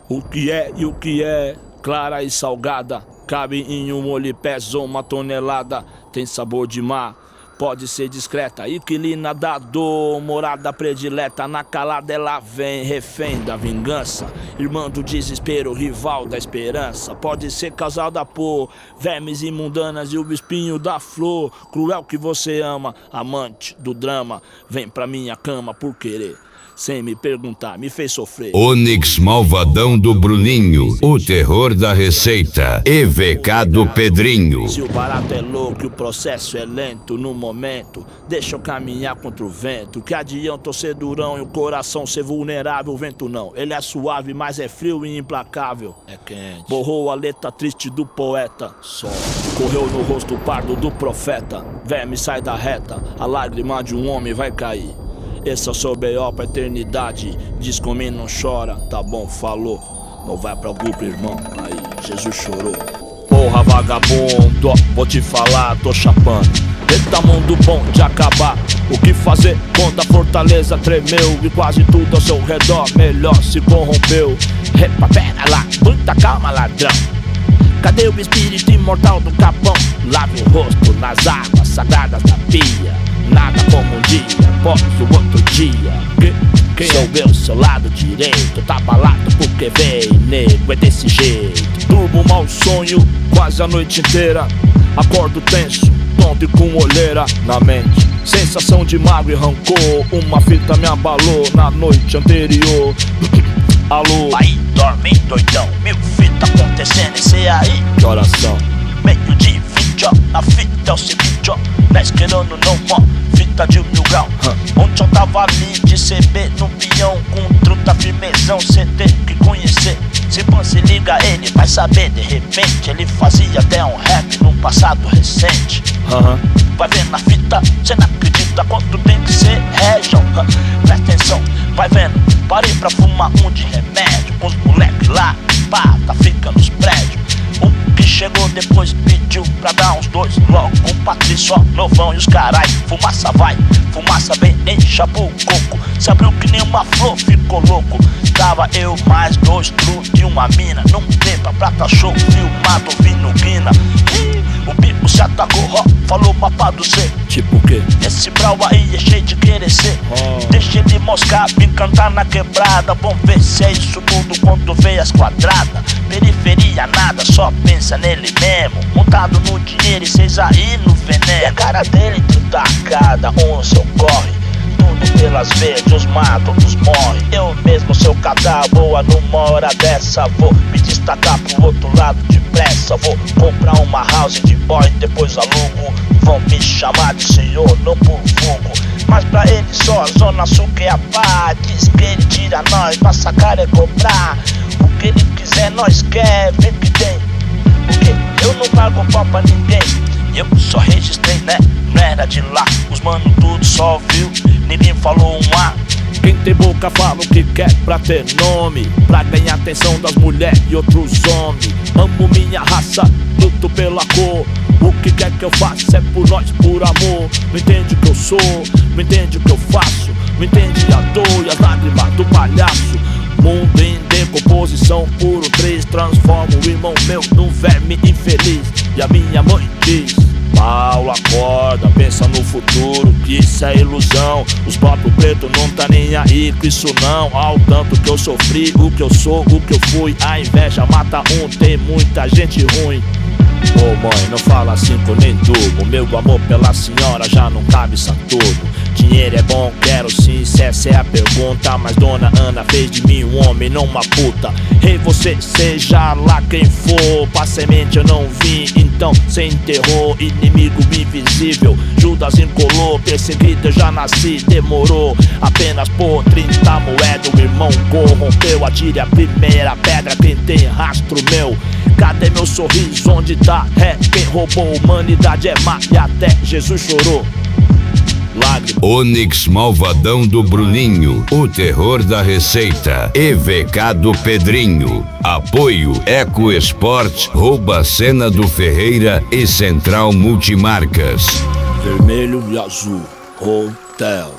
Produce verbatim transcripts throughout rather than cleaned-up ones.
O que é e o que é, clara e salgada, cabe em um olho e pesa uma tonelada. Tem sabor de mar, pode ser discreta, inquilina da dor, morada predileta. Na calada ela vem, refém da vingança, irmã do desespero, rival da esperança. Pode ser causada por vermes imundanas e o espinho da flor. Cruel que você ama, amante do drama, vem pra minha cama por querer, sem me perguntar, me fez sofrer. Onyx Malvadão do Bruninho, o terror da receita. E V K do Pedrinho. Se o barato é louco e o processo é lento, no momento deixa eu caminhar contra o vento. Que adianta eu ser durão e o coração ser vulnerável? O vento não, ele é suave, mas é frio e implacável. É quente. Borrou a letra triste do poeta, só correu no rosto pardo do profeta. Verme sai da reta, a lágrima de um homem vai cair. Esse é o seu B O pra eternidade. Diz comigo, não chora, tá bom, falou. Não vai pra grupo, irmão, aí Jesus chorou. Porra vagabundo, ó, vou te falar, tô chapando. Eita mundo bom de acabar. O que fazer quando a fortaleza tremeu e quase tudo ao seu redor melhor se corrompeu? Epa, pera lá, muita calma, ladrão. Cadê o espírito imortal do Capão? Lave o rosto nas águas sagradas da pia. Nada como um dia, após o outro dia. Quem sou eu, seu lado direito? Tá abalado porque vem, nego, é desse jeito. Durmo mau sonho quase a noite inteira. Acordo tenso, tonto e com olheira na mente. Sensação de mágoa e rancor. Uma fita me abalou na noite anterior. Alô? Aí, dorme doidão, mil fita acontecendo, esse aí. Que oração? Meio de vinte, ó, a fita é o seguinte, ó. Dez querendo não, ó, fita de mil grau. Huh. Ontem eu tava ali de C B no peão, com truta firmezão, cê tem que conhecer. Se você liga ele, vai saber, de repente ele fazia até um rap num passado recente. Uhum. Vai vendo na fita, cê não acredita quanto tem que ser région. Huh. Presta atenção, vai vendo, parei pra fumar um de remédio. Com os moleques lá, pá, tá ficando nos prédios. O que chegou depois pediu pra dar uns dois. Logo com o Patrício, ó, novão e os carai. Fumaça vai, fumaça vem, encha o coco. Se abriu que nem uma flor, ficou louco. Tava eu mais dois tru de uma mina. Num tempo prata show, filmado, vindo guina. O bico se atacou, ó, falou mapa do C. Tipo o quê? Esse brau aí é cheio de querer ser. Oh. Deixa ele moscar, vim cantar na quebrada. Vamos ver se é isso tudo quando vê as quadradas. Periferia nada, só pensa nele mesmo. Montado no dinheiro e cês aí no veneno. E a cara dele tacada, um seu corre. Tudo pelas vezes, os matam, os morrem. Eu mesmo, seu cadáver, boa numa hora dessa. Vou me destacar pro outro lado depressa. Vou comprar uma house de boy, depois alugo. Vão me chamar de senhor, não por fogo. Mas pra ele só a zona sul que é a pá. Diz que ele tira nós, pra sacar é cobrar. O que ele quiser nós quer, vê que tem. Porque eu não pago pau pra ninguém. Eu só registrei, né? Não era de lá. Os mano tudo só ouviu, ninguém falou um A. Quem tem boca fala o que quer pra ter nome, pra ganhar atenção das mulheres e outros homens. Amo minha raça, luto pela cor. O que quer que eu faça é por nós, por amor. Não entende o que eu sou, não entende o que eu faço. Não entende a dor e as lágrimas do palhaço. Mundo em decomposição, puro três. Transforma o irmão meu num verme infeliz. E a minha mãe diz: Paulo, acorda, pensa no futuro, que isso é ilusão. Os próprios pretos não tá nem aí com isso não. Ao tanto que eu sofri, o que eu sou, o que eu fui. A inveja mata um, tem muita gente ruim. Ô oh, mãe, não fala assim que eu nem durmo. Meu amor pela senhora já não cabe isso tudo. Dinheiro é bom, quero sim, se essa é a pergunta. Mas dona Ana fez de mim um homem, não uma puta. Ei, você seja lá quem for, pra semente eu não vim, então cê enterrou. Inimigo invisível, Judas encolou. Perseguido eu já nasci, demorou apenas por trinta moedas. O irmão corrompeu, atire a primeira pedra quem tem rastro meu. Cadê meu sorriso, onde tá? É, quem roubou a humanidade é má e até Jesus chorou. Lágrima. Onyx Malvadão do Bruninho, o terror da receita. E V K do Pedrinho. Apoio Eco Esporte, Rouba Cena do Ferreira e Central Multimarcas. Vermelho e azul, hotel.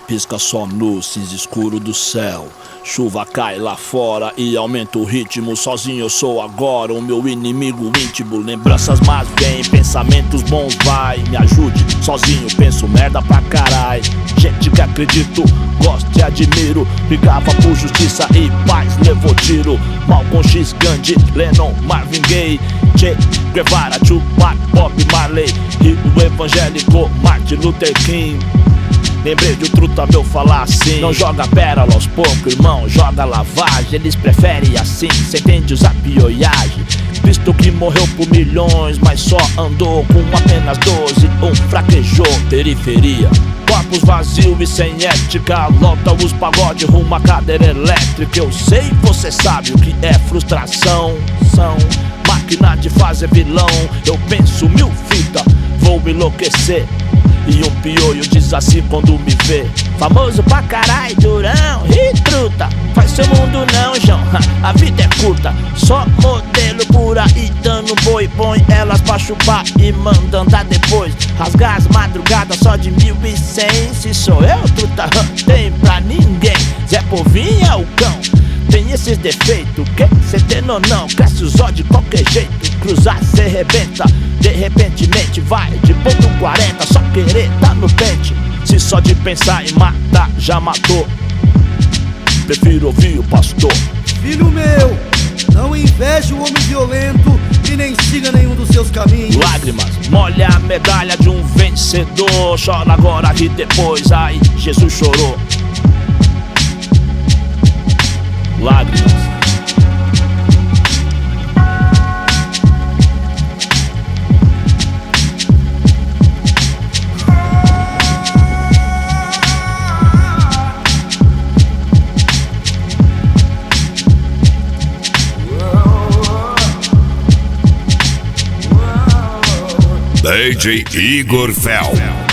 pisca só no cinza escuro do céu. Chuva cai lá fora e aumenta o ritmo. Sozinho eu sou agora o meu inimigo íntimo. Lembranças más vêm, pensamentos bons vai. Me ajude, sozinho penso merda pra carai. Gente que acredito, gosto e admiro. Brigava por justiça e paz, levou tiro. Malcolm X, Gandhi, Lennon, Marvin Gaye, Che Guevara, Tupac, Bob Marley, Rio evangélico, Martin Luther King. Lembrei de um truta meu falar assim: não joga pérola aos poucos, irmão, joga lavagem. Eles preferem assim, cê entende usar pioiagem. Cristo que morreu por milhões, mas só andou com apenas doze. Um fraquejou, periferia, corpos vazios e sem ética. Lota os pagode rumo à cadeira elétrica. Eu sei, você sabe o que é frustração. São máquina de fazer vilão. Eu penso mil fitas, vou enlouquecer. E um pioio diz assim quando me vê: famoso pra carai, durão e truta. Faz seu mundo não, João, a vida é curta. Só modelo por aí dando boi. Põe elas pra chupar e manda andar depois. Rasgar as madrugadas só de mil e cem. Se sou eu, truta, tem pra ninguém. Zé Povinho é o cão, tem esses defeitos, que cê tem ou não? Cresce os olhos de qualquer jeito. Cruzar cê rebenta, de repentemente vai de ponto quarenta. Só querer tá no pente. Se só de pensar em matar já matou, prefiro ouvir o pastor. Filho meu, não inveje o homem violento e nem siga nenhum dos seus caminhos. Lágrimas, molha a medalha de um vencedor. Chora agora e depois, ai, Jesus chorou. Lágrimas. D J Igor Fel.